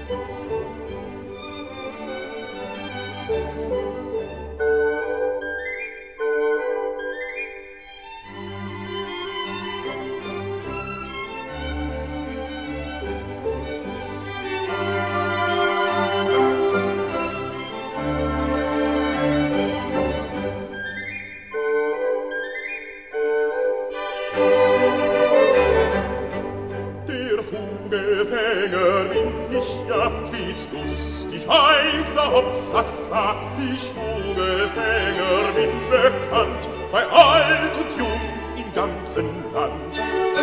Vogelfänger bin ich ja stets lustig, heißer Hopsassa. Ich Vogelfänger bin bekannt, bei alt und jung im ganzen Land.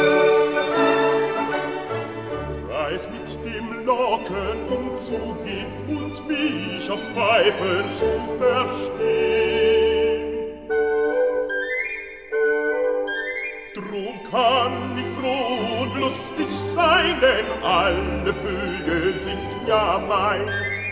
Weiß mit dem Locken umzugehen und mich aufs Pfeifen zu verstehen. Drum kann ich froh und lustig sein, denn alle Vögel sind ja mein.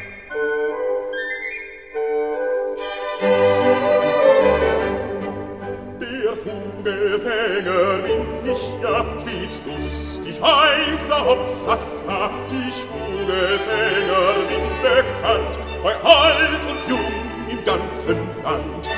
Der Vogelfänger bin ich ja stets lustig, heißer Hopsassa. Ich Vogelfänger bin bekannt, bei alt und jung im ganzen Land.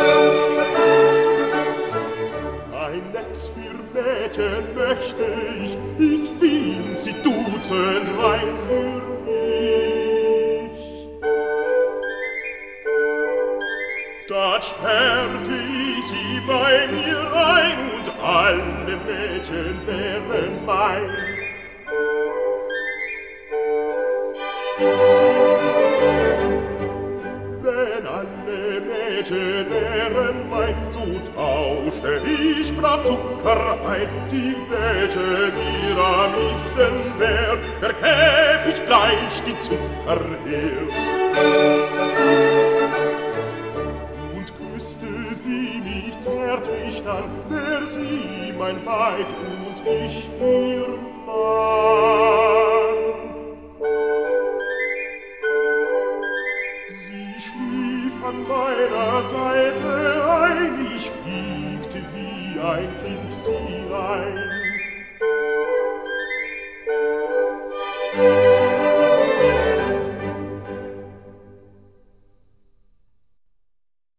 Ein Netz für Mädchen möchte ich find sie dutzend weiß für mich. Da sperrte ich sie bei mir ein und alle Mädchen wären mein. Wenn alle Mädchen wären mein, so tauschte ich brav Zucker ein. Die welche mir am liebsten wär, ergäb ich gleich die Zucker her. Und küsste sie mich zärtlich, dann wär sie mein Weib und ich ihr Mann. An meiner Seite ein, ich fliegte wie ein Kind.